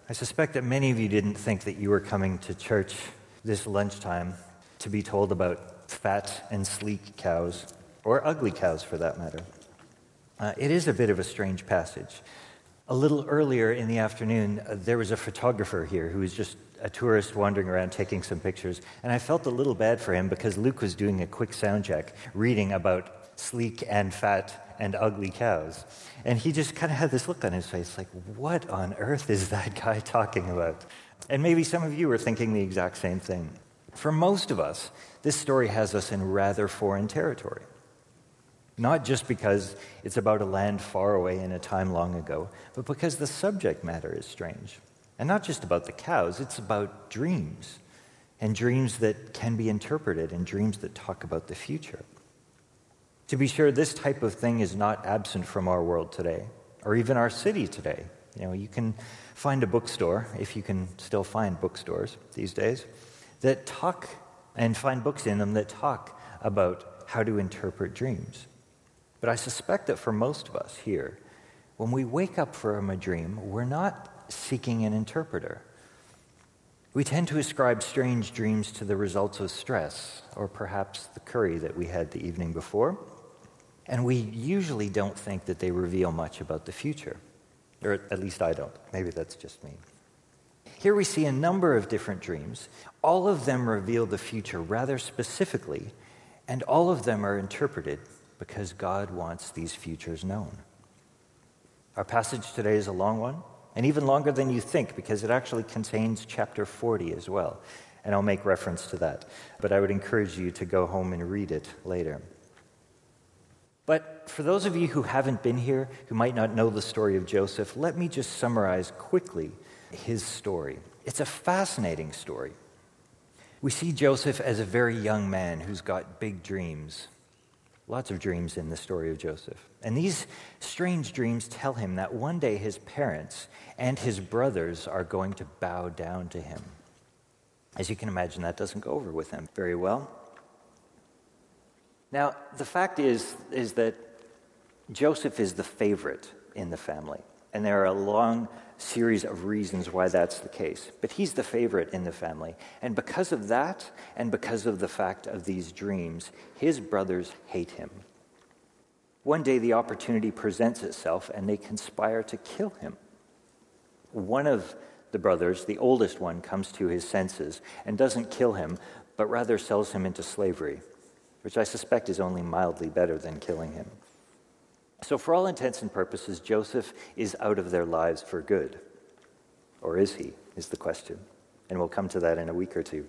I suspect that many of you didn't think that you were coming to church this lunchtime to be told about fat and sleek cows, or ugly cows for that matter. It is a bit of a strange passage. A little earlier in the afternoon, there was a photographer here who was just a tourist wandering around taking some pictures, and I felt a little bad for him because Luke was doing a quick sound check, reading about sleek and fat and ugly cows. And he just kind of had this look on his face, like, what on earth is that guy talking about? And maybe some of you are thinking the exact same thing. For most of us, this story has us in rather foreign territory. Not just because it's about a land far away in a time long ago, but because the subject matter is strange. And not just about the cows, it's about dreams, and dreams that can be interpreted, and dreams that talk about the future. To be sure, this type of thing is not absent from our world today, or even our city today. You can find a bookstore, if you can still find bookstores these days, that talk and find books in them that talk about how to interpret dreams. But I suspect that for most of us here, when we wake up from a dream, we're not seeking an interpreter. We tend to ascribe strange dreams to the results of stress, or perhaps the curry that we had the evening before. And we usually don't think that they reveal much about the future. Or at least I don't. Maybe that's just me. Here we see a number of different dreams. All of them reveal the future rather specifically, and all of them are interpreted because God wants these futures known. Our passage today is a long one, and even longer than you think, because it actually contains chapter 40 as well. And I'll make reference to that. But I would encourage you to go home and read it later. But for those of you who haven't been here, who might not know the story of Joseph, let me just summarize quickly his story. It's a fascinating story. We see Joseph as a very young man who's got big dreams. Lots of dreams in the story of Joseph. And these strange dreams tell him that one day his parents and his brothers are going to bow down to him. As you can imagine, that doesn't go over with him very well. Now, the fact is that Joseph is the favorite in the family. And there are a long series of reasons why that's the case. But he's the favorite in the family. And because of that, and because of the fact of these dreams, his brothers hate him. One day the opportunity presents itself and they conspire to kill him. One of the brothers, the oldest one, comes to his senses and doesn't kill him, but rather sells him into slavery, which I suspect is only mildly better than killing him. So for all intents and purposes, Joseph is out of their lives for good. Or is he, is the question. And we'll come to that in a week or two.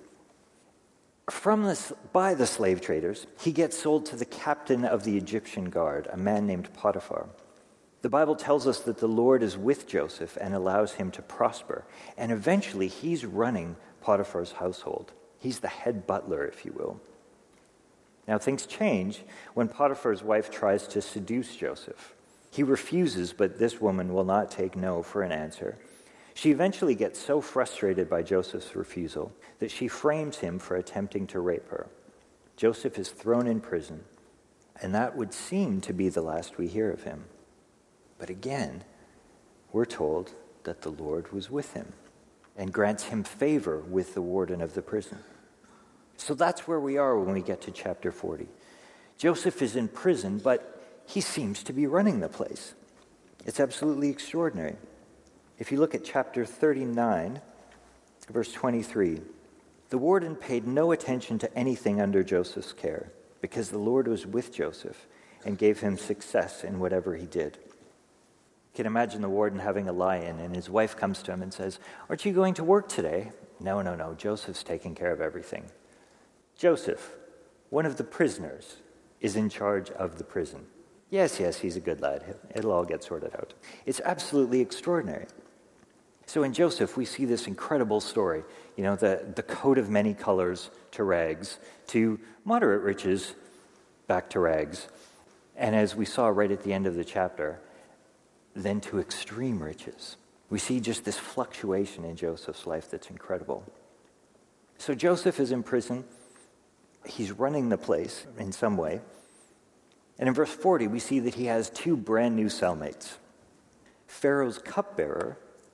By the slave traders, he gets sold to the captain of the Egyptian guard, a man named Potiphar. The Bible tells us that the Lord is with Joseph and allows him to prosper. And eventually he's running Potiphar's household. He's the head butler, if you will. Now, things change when Potiphar's wife tries to seduce Joseph. He refuses, but this woman will not take no for an answer. She eventually gets so frustrated by Joseph's refusal that she frames him for attempting to rape her. Joseph is thrown in prison, and that would seem to be the last we hear of him. But again, we're told that the Lord was with him and grants him favor with the warden of the prison. So that's where we are when we get to chapter 40. Joseph is in prison, but he seems to be running the place. It's absolutely extraordinary. If you look at chapter 39, verse 23, the warden paid no attention to anything under Joseph's care because the Lord was with Joseph and gave him success in whatever he did. You can imagine the warden having a lie-in, and his wife comes to him and says, "Aren't you going to work today?" No, Joseph's taking care of everything. Joseph, one of the prisoners, is in charge of the prison. Yes, he's a good lad. It'll all get sorted out. It's absolutely extraordinary. So in Joseph, we see this incredible story. The coat of many colors to rags, to moderate riches, back to rags. And as we saw right at the end of the chapter, then to extreme riches. We see just this fluctuation in Joseph's life that's incredible. So Joseph is in prison. He's running the place in some way. And in verse 40, we see that he has two brand new cellmates, Pharaoh's cupbearer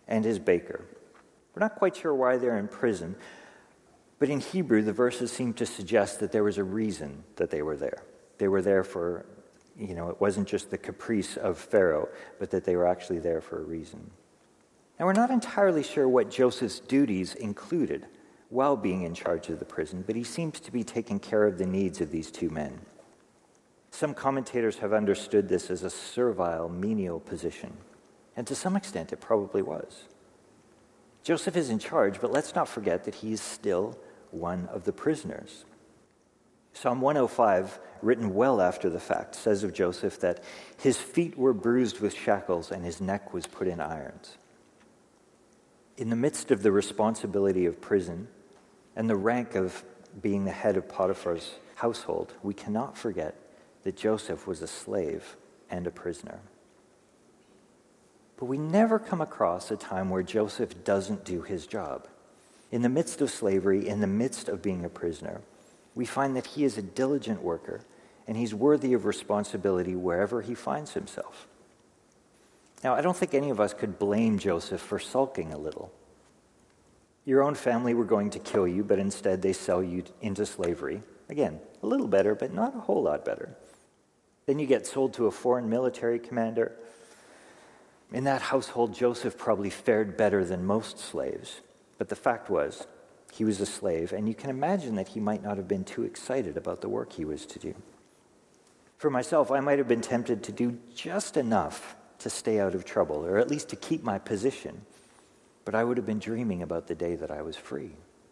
and his baker. We're not quite sure why they're in prison, but in Hebrew, the verses seem to suggest that there was a reason that they were there. They were there for, it wasn't just the caprice of Pharaoh, but that they were actually there for a reason. Now, we're not entirely sure what Joseph's duties included while being in charge of the prison, but he seems to be taking care of the needs of these two men. Some commentators have understood this as a servile, menial position, and to some extent it probably was. Joseph is in charge, but let's not forget that he is still one of the prisoners. Psalm 105, written well after the fact, says of Joseph that his feet were bruised with shackles and his neck was put in irons. In the midst of the responsibility of prison and the rank of being the head of Potiphar's household, we cannot forget that Joseph was a slave and a prisoner. But we never come across a time where Joseph doesn't do his job. In the midst of slavery, in the midst of being a prisoner, we find that he is a diligent worker and he's worthy of responsibility wherever he finds himself. Now, I don't think any of us could blame Joseph for sulking a little. Your own family were going to kill you, but instead they sell you into slavery. Again, a little better, but not a whole lot better. Then you get sold to a foreign military commander. In that household, Joseph probably fared better than most slaves. But the fact was, he was a slave, and you can imagine that he might not have been too excited about the work he was to do. For myself, I might have been tempted to do just enough to stay out of trouble, or at least to keep my position, but I would have been dreaming about the day that I was free.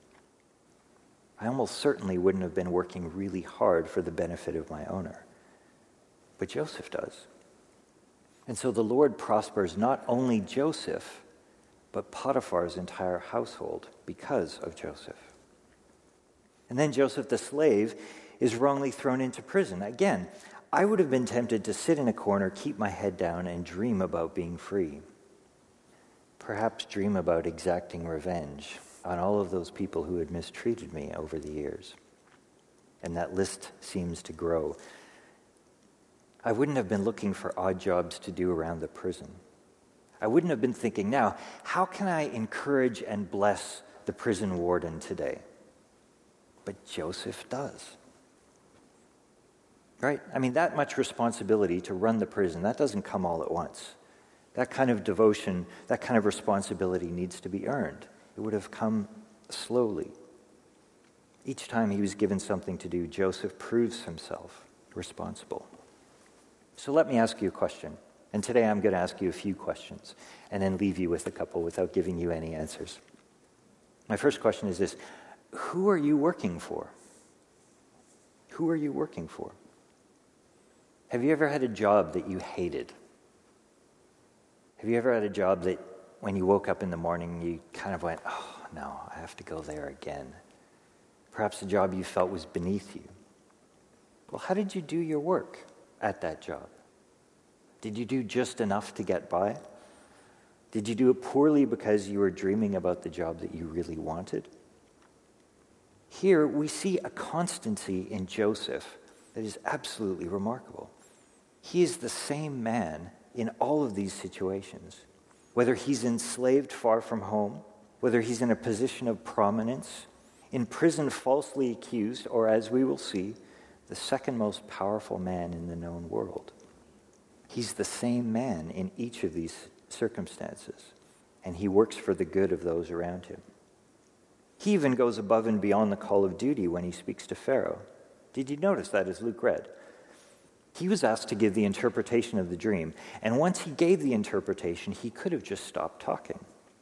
I almost certainly wouldn't have been working really hard for the benefit of my owner, but Joseph does. And so the Lord prospers not only Joseph, but Potiphar's entire household because of Joseph. And then Joseph the slave is wrongly thrown into prison. Again, I would have been tempted to sit in a corner, keep my head down, and dream about being free. Perhaps dream about exacting revenge on all of those people who had mistreated me over the years. And that list seems to grow. I wouldn't have been looking for odd jobs to do around the prison. I wouldn't have been thinking, now, how can I encourage and bless the prison warden today? But Joseph does. Right? I mean, that much responsibility to run the prison, that doesn't come all at once. That kind of devotion, that kind of responsibility needs to be earned. It would have come slowly. Each time he was given something to do, Joseph proves himself responsible. So let me ask you a question. And today I'm going to ask you a few questions and then leave you with a couple without giving you any answers. My first question is this: who are you working for? Who are you working for? Have you ever had a job that you hated? Have you ever had a job that when you woke up in the morning you kind of went, oh no, I have to go there again? Perhaps a job you felt was beneath you. Well, how did you do your work at that job? Did you do just enough to get by? Did you do it poorly because you were dreaming about the job that you really wanted? Here we see a constancy in Joseph that is absolutely remarkable. He is the same man in all of these situations. Whether he's enslaved far from home, whether he's in a position of prominence, in prison falsely accused, or as we will see, the second most powerful man in the known world. He's the same man in each of these circumstances, and he works for the good of those around him. He even goes above and beyond the call of duty when he speaks to Pharaoh. Did you notice that as Luke read? He was asked to give the interpretation of the dream, and once he gave the interpretation, he could have just stopped talking.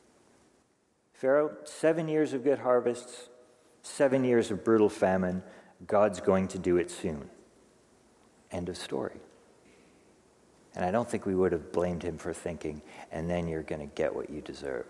Pharaoh, 7 years of good harvests, 7 years of brutal famine, God's going to do it soon. End of story. And I don't think we would have blamed him for thinking, and then you're going to get what you deserve.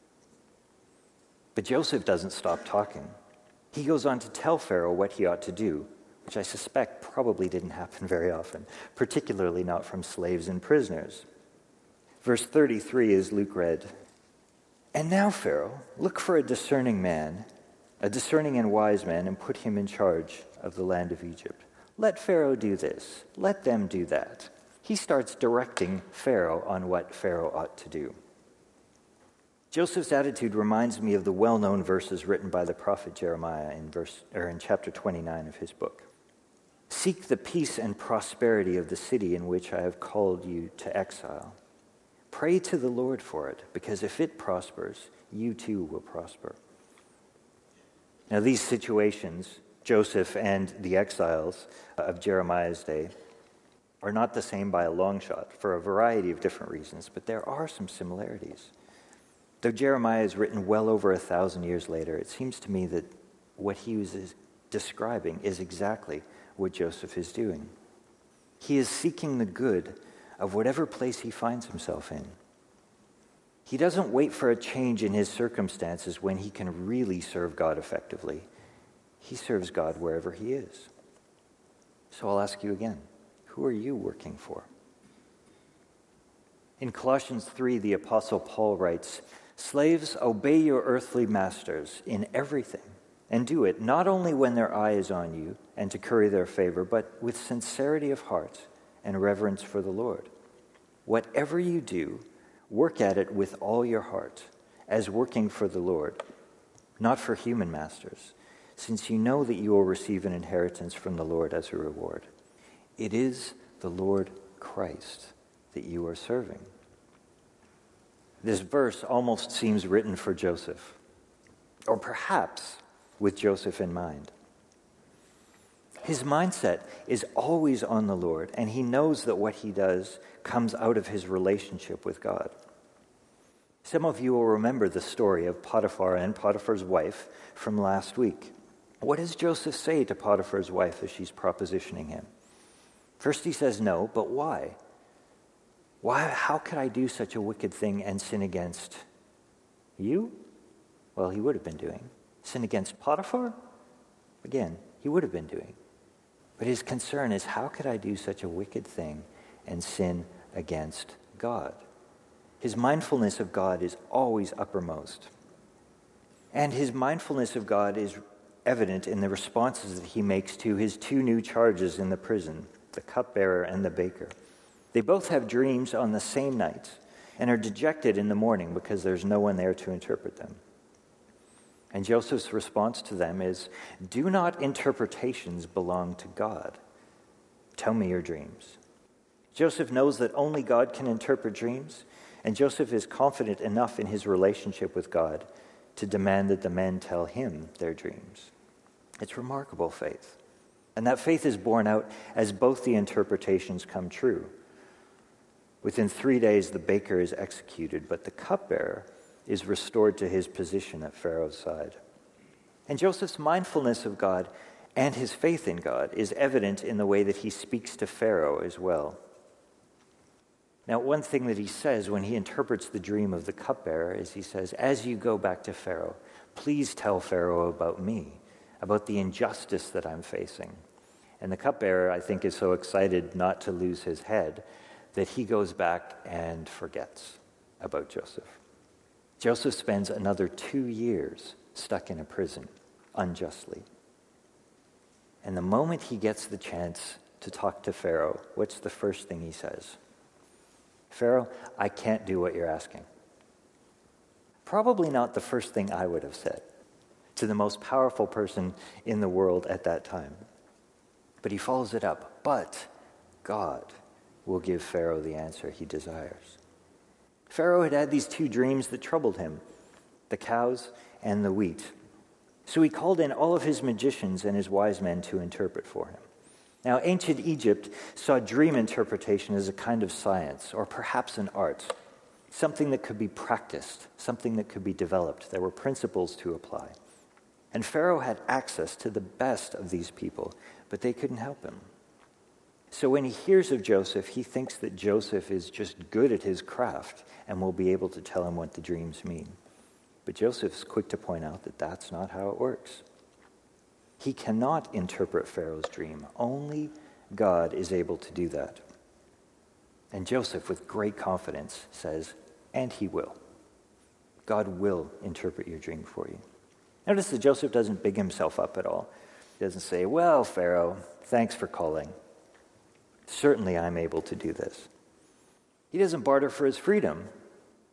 But Joseph doesn't stop talking. He goes on to tell Pharaoh what he ought to do, which I suspect probably didn't happen very often, particularly not from slaves and prisoners. Verse 33, as Luke read, "And now, Pharaoh, look for a discerning man, a discerning and wise man, and put him in charge of the land of Egypt. Let Pharaoh do this. Let them do that." He starts directing Pharaoh on what Pharaoh ought to do. Joseph's attitude reminds me of the well-known verses written by the prophet Jeremiah in chapter 29 of his book. Seek the peace and prosperity of the city in which I have called you to exile. Pray to the Lord for it, because if it prospers, you too will prosper. Now, these situations, Joseph and the exiles of Jeremiah's day, are not the same by a long shot for a variety of different reasons, but there are some similarities. Though Jeremiah is written well over 1,000 years later, it seems to me that what he was describing is exactly what Joseph is doing. He is seeking the good of whatever place he finds himself in. He doesn't wait for a change in his circumstances when he can really serve God effectively. He serves God wherever he is. So I'll ask you again, who are you working for? In Colossians 3, the Apostle Paul writes, "Slaves, obey your earthly masters in everything, and do it not only when their eye is on you and to curry their favor, but with sincerity of heart and reverence for the Lord. Whatever you do, work at it with all your heart, as working for the Lord, not for human masters, since you know that you will receive an inheritance from the Lord as a reward. It is the Lord Christ that you are serving." This verse almost seems written for Joseph, or perhaps with Joseph in mind. His mindset is always on the Lord, and he knows that what he does comes out of his relationship with God. Some of you will remember the story of Potiphar and Potiphar's wife from last week. What does Joseph say to Potiphar's wife as she's propositioning him? First he says no, but why? How could I do such a wicked thing and sin against you? Well, he would have been doing. Sin against Potiphar? Again, he would have been doing. But his concern is, how could I do such a wicked thing and sin against God? His mindfulness of God is always uppermost. And his mindfulness of God is evident in the responses that he makes to his two new charges in the prison, the cupbearer and the baker. They both have dreams on the same night and are dejected in the morning because there's no one there to interpret them. And Joseph's response to them is, "Do not interpretations belong to God? Tell me your dreams." Joseph knows that only God can interpret dreams, and Joseph is confident enough in his relationship with God to demand that the men tell him their dreams. It's remarkable faith. And that faith is borne out as both the interpretations come true. Within 3 days, the baker is executed, but the cupbearer is restored to his position at Pharaoh's side. And Joseph's mindfulness of God and his faith in God is evident in the way that he speaks to Pharaoh as well. Now, one thing that he says when he interprets the dream of the cupbearer is he says, "As you go back to Pharaoh, please tell Pharaoh about me, about the injustice that I'm facing." And the cupbearer, I think, is so excited not to lose his head that he goes back and forgets about Joseph. Joseph spends another 2 years stuck in a prison, unjustly. And the moment he gets the chance to talk to Pharaoh, what's the first thing he says? "Pharaoh, I can't do what you're asking." Probably not the first thing I would have said to the most powerful person in the world at that time. But he follows it up. But God will give Pharaoh the answer he desires. Pharaoh had had these two dreams that troubled him, the cows and the wheat. So he called in all of his magicians and his wise men to interpret for him. Now, ancient Egypt saw dream interpretation as a kind of science, or perhaps an art, something that could be practiced, something that could be developed. There were principles to apply. And Pharaoh had access to the best of these people, but they couldn't help him. So when he hears of Joseph, he thinks that Joseph is just good at his craft and will be able to tell him what the dreams mean. But Joseph's quick to point out that that's not how it works. He cannot interpret Pharaoh's dream. Only God is able to do that. And Joseph, with great confidence, says, and he will. God will interpret your dream for you. Notice that Joseph doesn't big himself up at all. He doesn't say, "Well, Pharaoh, thanks for calling. Certainly I'm able to do this." He doesn't barter for his freedom.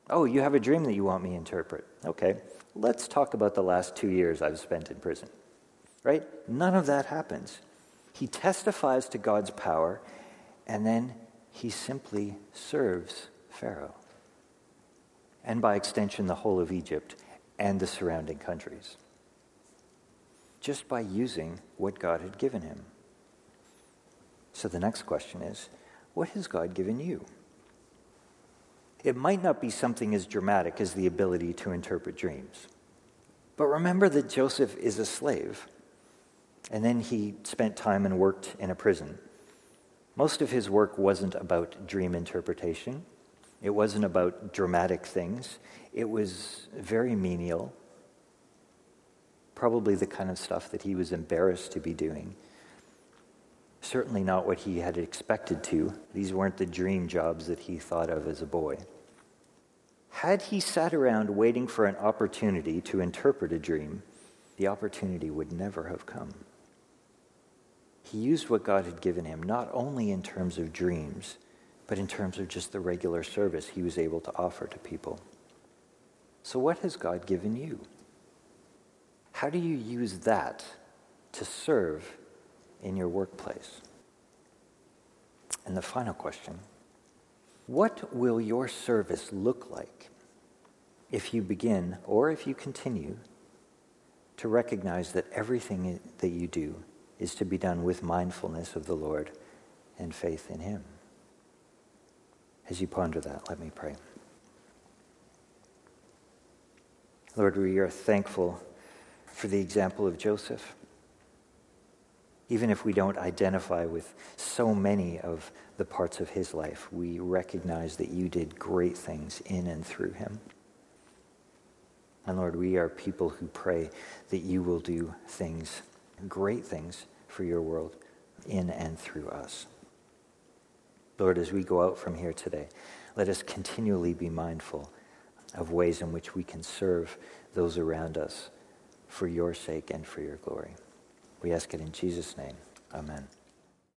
Oh, you have a dream that you want me to interpret. Okay, let's talk about the last 2 years I've spent in prison. Right? None of that happens. He testifies to God's power, and then he simply serves Pharaoh. And by extension, the whole of Egypt and the surrounding countries. Just by using what God had given him. So the next question is, what has God given you? It might not be something as dramatic as the ability to interpret dreams. But remember that Joseph is a slave. And then he spent time and worked in a prison. Most of his work wasn't about dream interpretation. It wasn't about dramatic things. It was very menial. Probably the kind of stuff that he was embarrassed to be doing. Certainly not what he had expected to. These weren't the dream jobs that he thought of as a boy. Had he sat around waiting for an opportunity to interpret a dream, the opportunity would never have come. He used what God had given him, not only in terms of dreams, but in terms of just the regular service he was able to offer to people. So what has God given you? How do you use that to serve in your workplace? And the final question, what will your service look like if you begin, or if you continue, to recognize that everything that you do is to be done with mindfulness of the Lord and faith in him? As you ponder that, let me pray. Lord, we are thankful for the example of Joseph. Even if we don't identify with so many of the parts of his life, we recognize that you did great things in and through him. And Lord, we are people who pray that you will do things, great things for your world in and through us. Lord, as we go out from here today, let us continually be mindful of ways in which we can serve those around us for your sake and for your glory. We ask it in Jesus' name. Amen.